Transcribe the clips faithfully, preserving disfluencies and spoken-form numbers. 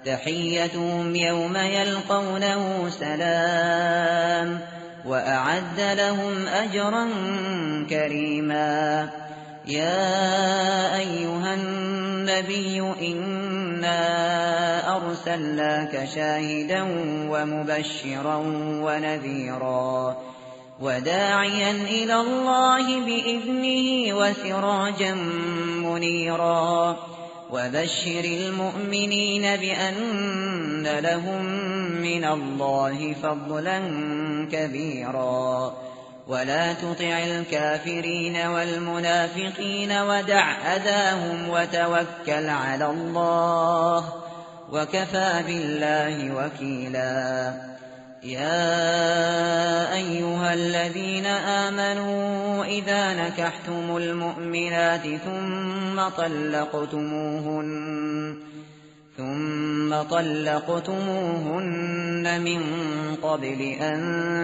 تحيتهم يوم يلقونه سلام وأعد لهم أجرا كريما. يا أيها النبي إنا أرسلناك شاهدا ومبشرا ونذيرا وداعيا إلى الله بإذنه وسراجا منيرا وبشر المؤمنين بأن لهم من الله فضلا كبيرا ولا تطع الكافرين والمنافقين ودع أذاهم وتوكل على الله وكفى بالله وكيلا. يا أيها الذين آمنوا إذا نكحتم المؤمنات ثم طلقتموهن ثم طلقتموهن من قبل أن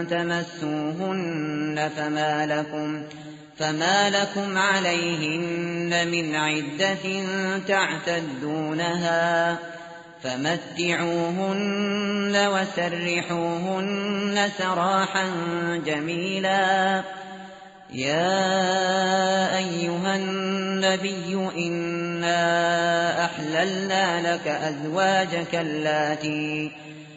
تمسوهن فما لكم فما لكم عليهن من عدة تعتدونها فمتعوهن وسرحوهن سراحا جميلا. يا أيها النبي إنا أحللنا لك أزواجك اللاتي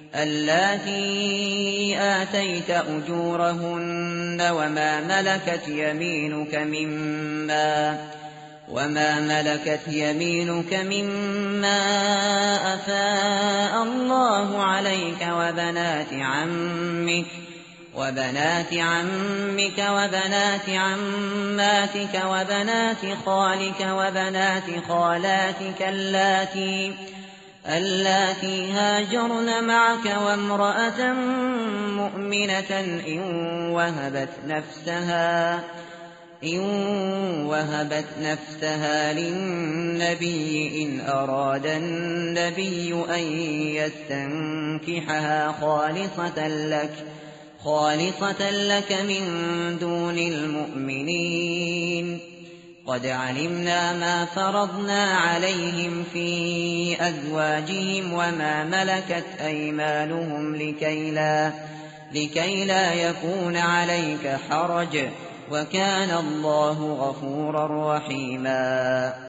اللاتي آتيت أجورهن وما ملكت يمينك مما وما ملكت يمينك مما أفاء الله عليك وبنات عمك وبنات عمك وبنات عماتك وبنات خالك وبنات خالاتك اللاتي اللاتي هاجرن معك وامرأة مؤمنة إن وهبت نفسها إن وهبت نفسها للنبي إن أراد النبي أن يستنكحها خالصة لك خالصة لك من دون المؤمنين. قد علمنا ما فرضنا عليهم في أزواجهم وما ملكت أيمانهم لكي لا, لكي لا يكون عليك حرج وكان الله غفورا رحيما.